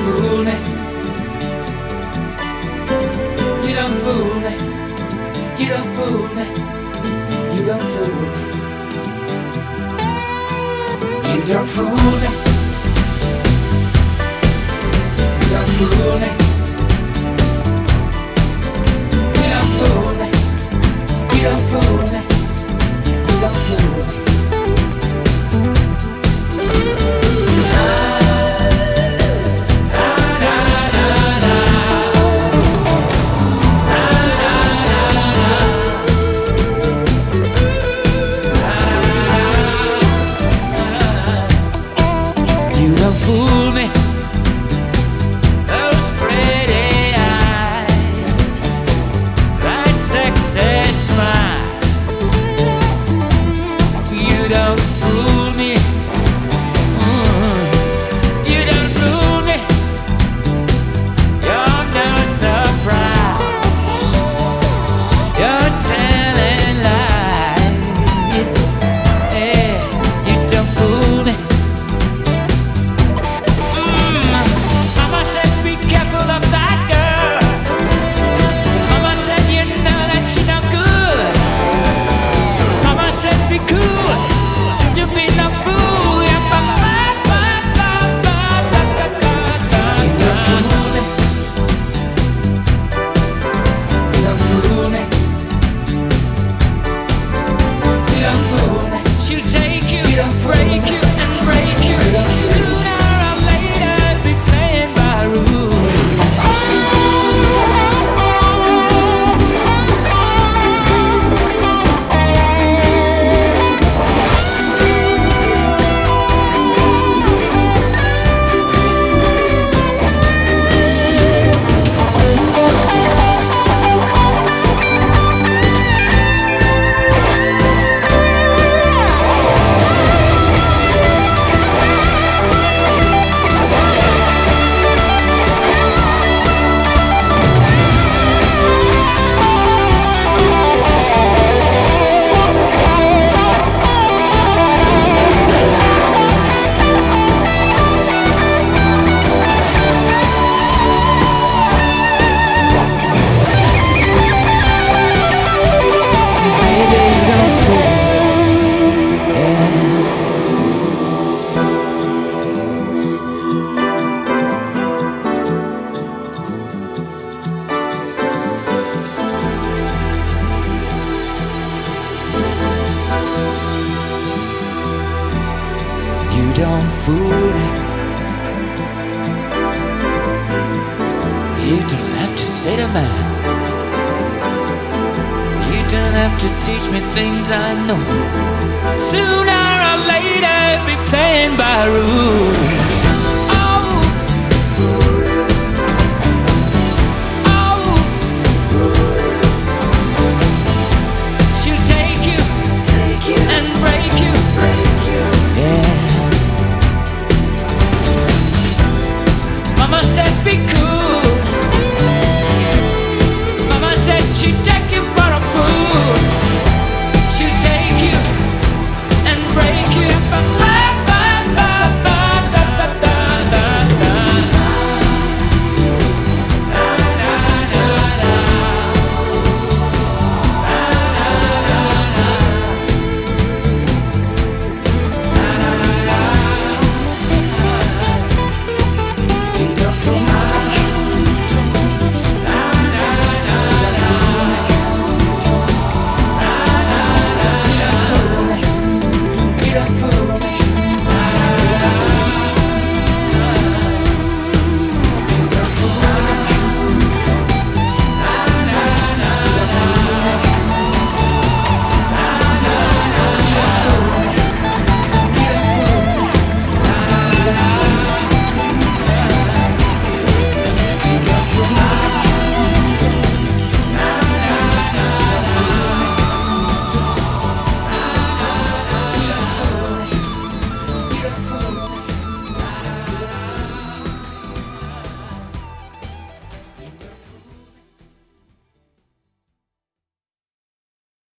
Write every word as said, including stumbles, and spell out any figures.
fool me. You don't fool me. You don't fool me. You don't fool me. You don't fool me. You don't fool me. You don't fool me. You don't fool me. You don't fool me. You don't fool me. Those pretty eyes, that sexy smile. You don't fool me. Mm. You don't fool me. You're no surprise. You're telling lies. Hey, you don't fool me. Mama said be careful of that girl. Mama said you know that she no good. Mama said be cool, you be no fool. Yeah, ba, ba, ba, ba, ba, ba, ba, ba, ba. You don't fool me. You don't fool me. She'll take you, break you, and break you. Sooner or later, be playing by rules. Baby, you don't fool me. Yeah. You don't fool me. You don't have to say the man. You don't have to teach me things I know. Sooner